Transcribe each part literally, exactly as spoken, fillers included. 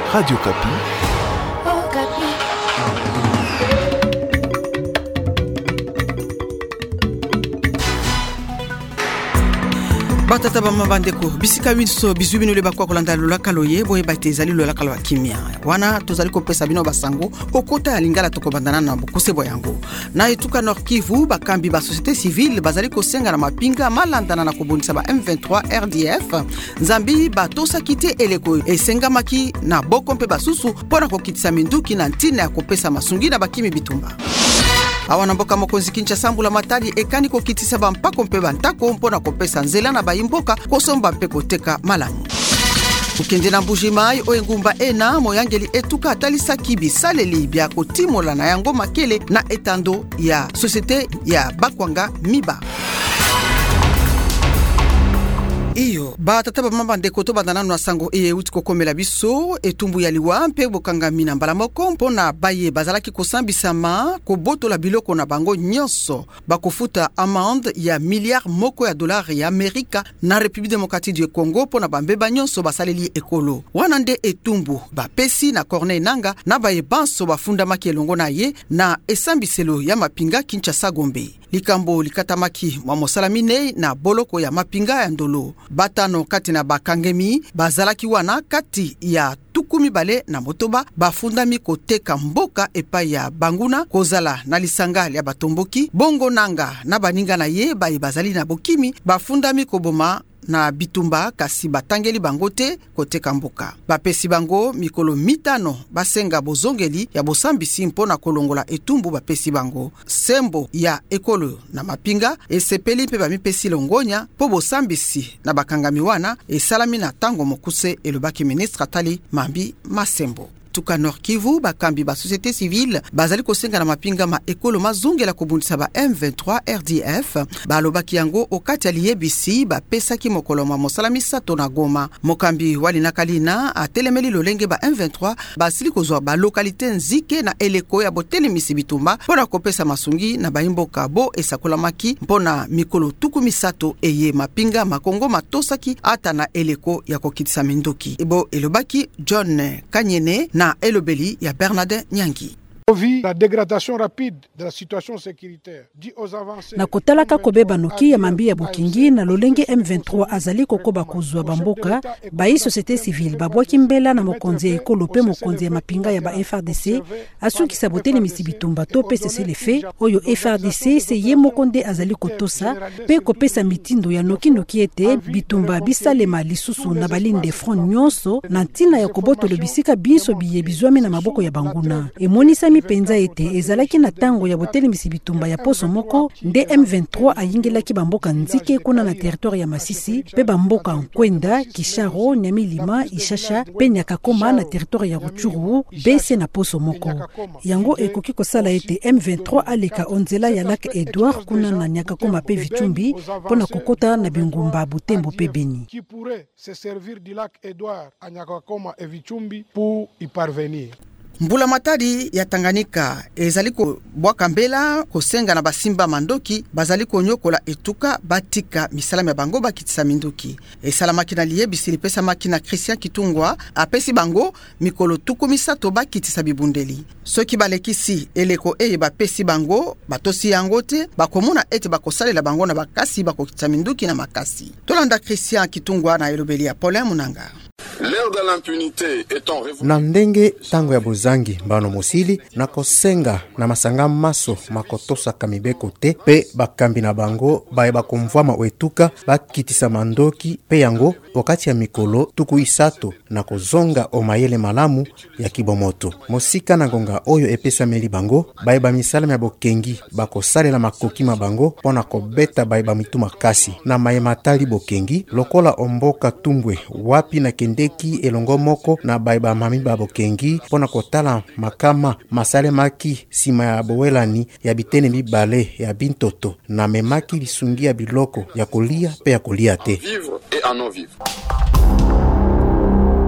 Radio Kapi. Oh, Kapi. Batata ba mabandeko bisika biso bizu bino le bakwa kolanda lola kaloye boye batezali lola kalwa kimia wana tozali kopesa bino basango okota ya lingala tokobandana na bokosebo yango na etuka Nord Kivu bakambi ba société civile bazali kosenga na mapinga malandana na kobundisa ba M vingt-trois R D F Nzambi batosa kite eleko esenga maki na bokompe basusu pona kokitisa minduki na ntina ya kopesa masungi na bakimi bitumba. Awana mboka mokonzi Kinshasa mbula matali ekani kokitisa bampako mpe bantako mpona kopesa nzela na bayimboka kosomba mpe koteka malamu. Ukende na Mbujimai oengumba ena moyangeli etuka atalisa kibi saleli bya kotimola na yango makele na etando ya société ya Bakwanga Miba. Iyo ba tataba mamba ndeko to bandana na sango e uti kokomela biso etumbu ya liwa mpe bokanga mina mbala moko mpona baye bazalaki kosambisama ko botola biloko na bango nyonso bakofuta amende ya milliard moko ya dolari ya Amerika na République démocratique du Congo mpona bambeba nyonso basaleli ekolo wana nde etumbu bapesi na Corneille Nanga na baye banso bafundamaki elongo na ye na esambiselo ya mapinga Kinshasa Gombe. Likambo likatamaki mwa mosala minei na boloko ya mapinga ya ndolo. Batano kati na bakangemi bazalaki wana kati ya tukumi bale na motoba bafundami koteka mboka epai ya banguna kozala na lisanga ya batomboki bongo nanga na baninga na ye baye bazali na bokimi bafundami koboma na bitumba kasi batangeli bango te koteka mboka. Bapesi bango mikolo mitano basenga bozongeli ya bosambisi mpona kolongola etumbu bapesi bango. Sembo ya ekolo na mapinga esepeli mpe bamipesi longonya po bosambisi na bakangami wana esalami na tango mokuse elobaki ministre Atali Mambi Masembo. Tuka Nord Kivu bakambi ba société civile bazali kosenga na mapinga ma ekolo mazungela kobundisa ba M vingt-trois R D F balobaki yango okati aliyebisi bapesaki mokolo ma mosala misato na Goma. Mokambi wali nakalina atelemeli lolenge ba M vingt-trois basili kozwa ba localité nzike na eleko ya boteli misibitumba pona kopesa masungi na baimboka bo esakola maki mpona mikolo tuku misato eye mapinga makongo matosaki ata na eleko ya kokitisa mindoki. Ebo elobaki John Kanyene na elobeli ya Bernard Nyangi. La dégradation rapide de la situation sécuritaire dit aux avancées na kotalaka kobeba noki ya mambi ya Bukingi na lolenge M vingt-trois azali kokoba kozwa bamboka bayi société civile babwaki mbela na mokonzi ekolo pe mokonzi ya mapinga ya ba F R D C asuki saboteli misibitumba to P C C lefe oyo F R D C se ye mokonde azali kotosa pe kopesa mitindo ya noki noki ete bitumba bisalema lisusu na balinde front nyonso na ntina ya kobotolo bisika biso biye bizwami na maboko ya banguna emonisa penza ete ezalaki na tango ya boteli misibitumba ya poso moko nde M vingt-trois ayingelaki bamboka nzike kuna na territoire ya Masisi pe bamboka Nkwenda, Kisharo, Nyamilima, Ishasha pe Nyakakoma na territoire ya Ruchuru bese na poso moko. Yango ekoki kosala ete M vingt-trois aleka onzela ya Lac Edouard kuna na Nyakakoma pe Vichumbi pona kokota na bingumba Butembo pe Beni. Qui pourrait se servir du Lac Edouard à Nyakakoma et Vichumbi pour y parvenir. Mbula matadi ya Tanganyika ezali ko bwaka mbela kosenga na basimba mandoki bazali konyokola etuka batika misalama bango bakitisa minduki esalama kina liye bisili pesa makina Christian Kitungwa apesi bango mikolo tuku misato bakitisa bibundeli soki balekisi eleko eye bapesi bango batosi yango te bakomona ete bakosalela bango na bakasi bakokitisa minduki na makasi tolanda Christian Kitungwa na elobeli ya Paulin Munanga. L'ère de l'impunité étant révolue. Na ndenge tango ya bozangi mbano mosili na kosenga na masanga maso makotosa kamibeko te pe bakambi na bango baye bakomvwama oetuka bakitisa mandoki pe yango wakati ya mikolo tuku isato na kozonga omayele malamu ya kibomoto mosika na ngonga oyo epesa meli bango baye bamisala ya bokengi bakosalela makoki mabango pona kobeta baye bamituma kasi na mayematali bokengi lokola omboka tumbwe wapi na kendeki elongo moko na baye bamami babokengi pona kotala makama masale maki sima ya bowelani ya bitene mibale ya bintoto na memaki lisungi ya biloko ya kolia pe ya kolia te. Vivre et à non vivre.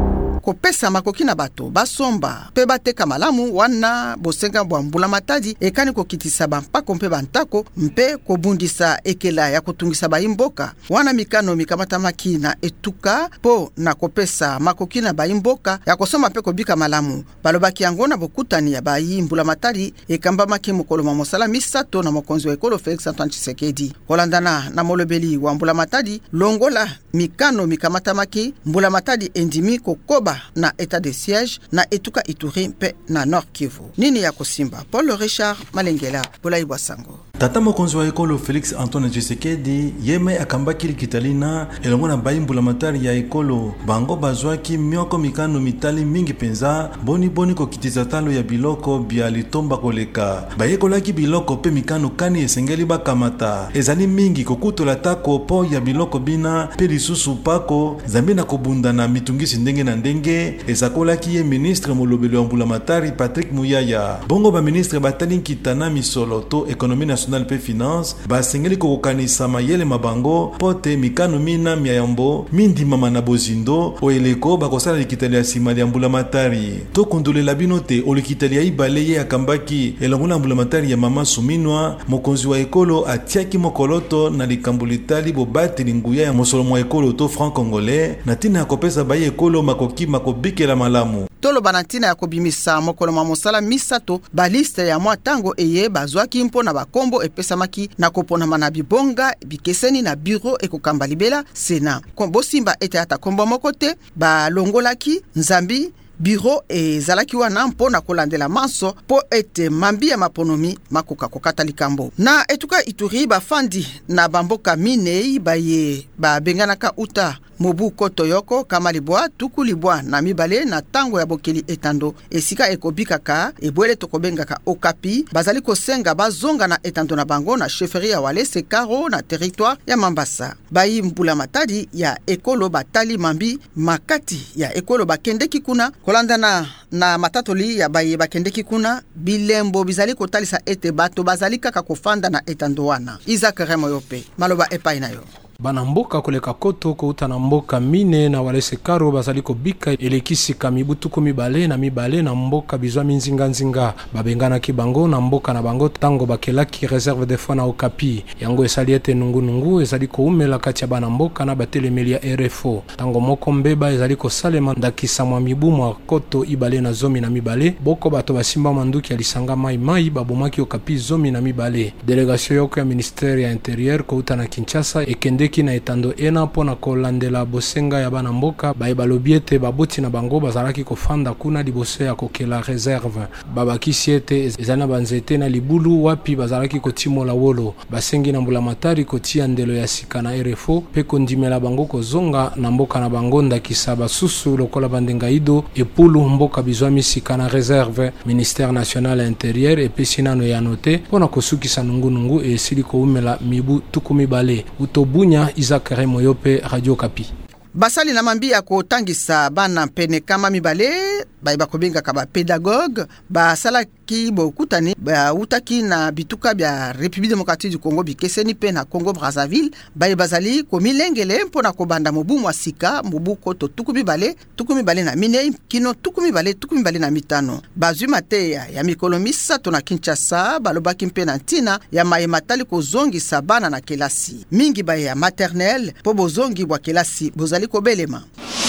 kopesa makoki na bato basomba pe bateka malamu wana bosenga bwa mbula matadi ekani kokitisa bampako mpe bantako mpe kobundisa ekela ya kotungisa bayimboka wana mikano mikamatamaki na etuka po na kopesa makoki na bayimboka ya kosoma mpe kobika malamu balobaki yango na bokutani ya bayi mbula matadi ekambamaki mokolo ma mosala misato na mokonzi wa ekolo Félix Antoine Tshisekedi kolandana na molobeli wa mbula matadi longola mikano mikamatamaki mbula matadi endimi kokoba na état de siège na etuka Ituri mpe na Nord Kivu nini ya kosimba Paul Richard Malengela Bolai Bwasango. Tata mokonzi wa ekolo Félix Antoine Tshisekedi yeme akambaki likitalina elongo na bayimbula matari ya ekolo bango bazwaki mioko mikano mitali mingi penza boni boni kokitiza talo ya biloko bia litomba koleka bayekolaki biloko pe mikano kani esengeli bakamata ezali mingi kokutola tako po ya biloko bina pe lisusu pako zambi na kobunda na mitungisi ndenge na ndenge ezakolaki ye ministre molobeli wa mbula matari Patrick Muyaya bongo ba ministre batali kitana misolo to ekonomi nationale pe finance basengeli kokokanisa mayele mabango pote mikano mina miayambo mindi mama na bozindo oeleko bakosala likitali ya sima ya mbula matari to kondolela bino te olikitali ya ibale ye akambaki elongo na mbula matari ya mama Suminwa mokonzi wa ekolo atiaki mokoloto na likambo litali bobate linguya ya mosolo mwa ekolo to franc congolais na tina kopesa baye ekolo makoki makobikela malamu tolo banatina ya kobimisa mokolo ma mosala misato baliste ya mwa tango eye bazwaki mpo na bakombo epesamaki na kopona mana bibonga bikeseni na bureau ekokamba libela Sena kombo simba ete ata kombo mokote balongolaki nzambi bureau ezalaki wana mpo na kolandela manso po ete mambi ya maponomi makoka kokata likambo na etuka Ituri bafandi na bamboka minei baye babenganaka uta mobu koto yoko kama libwa tuku libwa na mibale na tango ya bokeli etando esika ekobikaka ebwele tokobengaka Okapi bazali kosenga bazonga na etando na bango na chefferie ya Walese Karo na territoire ya Mambasa bayi mbula matadi ya ekolo batali mambi makati ya ekolo bakendeki kuna kolandana na matatoli ya baye bakendeki kuna bilembo bizali kotalisa ete bato bazali kaka kofanda na etando wana Isaac Remoyope maloba epai na yo bana mboka koleka koto kouta na mboka mine na Walese Karo bazali kobika elekisika mibutuku mibale na mibale na mboka bizwa minzinga nzinga babengana ki bango na mboka na bango tango bakelaki réserve de foi na Okapi yango esali ete nungu nungu ezali koumela kati ya bana mboka na batelemeli ya R F O tango moko mbeba ezali kosalema ndakisa mwa mibu mwa koto ibale na zomi na mibale boko bato basimba manduki ya lisanga mai mai babomaki Okapi zomi na mibale delegation yoko ya ministère ya intérieur kouta na Kinshasa ekende ki na etando ena pona kolandela bosenga ya bana mboka baye balobi ete baboti na bango bazalaki kofanda kuna liboso ya kokela réserve babakisi ete ezana banzete na libulu wapi bazalaki kotimola wolo basengi na mbula matari kotia ndelo ya sika na R F O pe kondimela bango kozonga na mboka na bango ndakisa basusu lokola bandenga ido epulu mboka bizwa misika na réserve ministère national intérieur epesi nano ya note pona kosukisa nungu nungu esili koumela mibu tukumi bale utobunya Isaac Remoyope Radio Kapi basali na mambi ya kotangisa bana pene kama mibale baye bakobenga kaba pédagogue basala ki bokutani ba utaki na bituka bya République démocratique du Congo bikeseni pe na Congo Brazzaville baye bazali komilengele mpo na kobanda mobu mwa sika mobu koto tuku mibale tuku mibale na minei kino tuku mibale tuku mibale na mitano bazwi mateya ya mikolo misato na Kinshasa balobaki mpe na ntina ya maye matali kozongisa bana na kelasi mingi baye ya maternelle po bozongi bwa kelasi bozali kobelema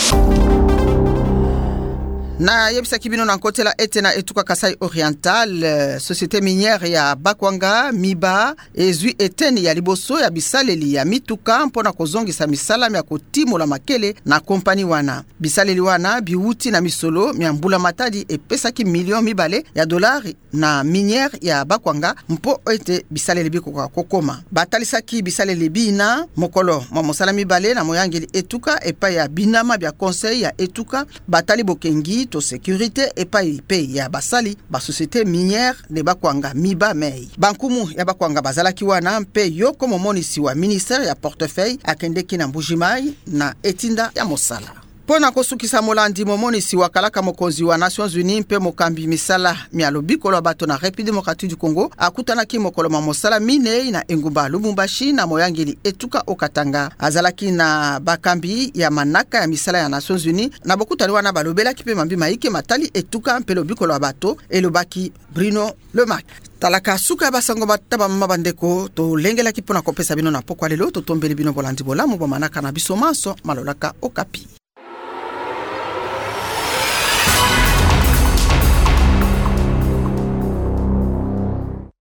na yebisa kibino na nkotela ete na etuka Kasai Oriental uh, société minière ya Bakwanga Miba ezwi eteni ya liboso ya bisaleli ya mituka mpona kozongisa misala ya kotimola makele na kompani wana bisaleli wana biuti na misolo mya mbula matadi epesaki milion mibale ya dolari na minière ya Bakwanga mpo ete bisaleli biko kokoma batalisaki bisaleli bina mokolo mwa mosala mibale na moyangeli etuka epa ya binama bya conseil ya etuka batali bokengi to sécurité epai pe ya basali ba société minière de Bakwanga Miba Mei bankumu ya Bakwanga bazalaki wana mpe yoko momonisi wa ministère ya portefeuille akendeki na Mbujimai na etinda ya mosala Pona kosukisa molandi momonisi wakalaka mokonzi wa Nations Unies mpe mokambi misala mialo bikolo bato na République démocratique du Congo akutanaki mokolo ma mosala mine na engumba Lubumbashi na moyangeli etuka okatanga azalaki na bakambi ya manaka ya misala ya Nations Unies na bokutani wana balobela kipe mambi maike matali etuka mpelo bikolo bato elobaki Bruno Lemarque. Talaka suka basango bataba mabandeko to lengela kipona kopesa bino na pokwa lelo to tombeli bino bolandi bolamu bo manaka na biso maso malolaka okapi.